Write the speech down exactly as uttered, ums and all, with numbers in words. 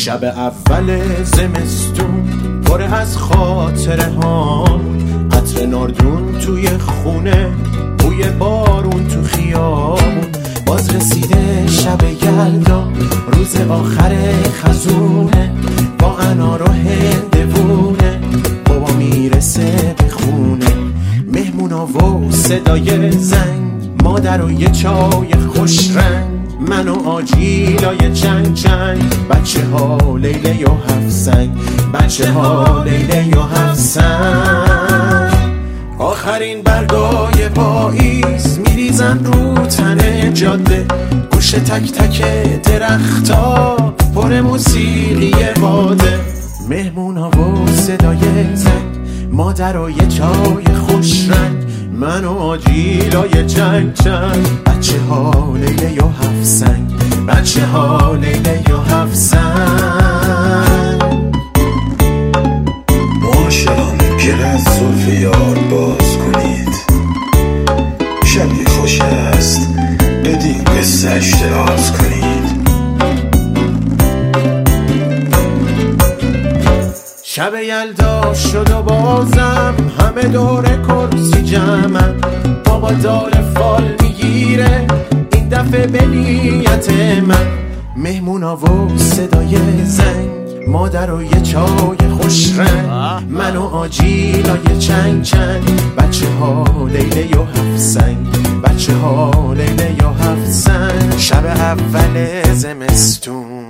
شب اول زمستون پر از خاطره ها، عطر ناردون توی خونه، بوی بارون تو خیابون. باز رسیده شب یلدا، روز آخر خزونه، با انار و هندوونه، بابا میرسه به خونه. مهمونا و صدای زنگ، مادر و یه چای خوش رنگ، من و آجیلای چنگ چنگ، بچه ها لیلی و هفت سنگ، بچه ها لیلی و هفت سنگ. آخرین برگای پاییز میریزن رو تن جاده، گوش تک تک درختا پر موسیقی باده. مهمونا و صدای زنگ، مادر و یه چای خوش رنگ، من و آجیلای چنگ چنگ، بچه ها لیلی و هفت سنگ، بچه ها لیلی و هفت سنگ. معاشقان گل از زلف یار باز کنید، شبی خوش است بدین قصه‌اش دراز کنید. شب یلدا شد و بازم همه دور کرسی جمعن، بابا داره فال میگیره این دفعه به نیت من. مهمونا و صدای زنگ، مادر و یه چای خوش رنگ، من و آجیلای چنگ چنگ، بچه ها لیلی و هفت سنگ، بچه ها لیلی و هفت سنگ. شب اول زمستون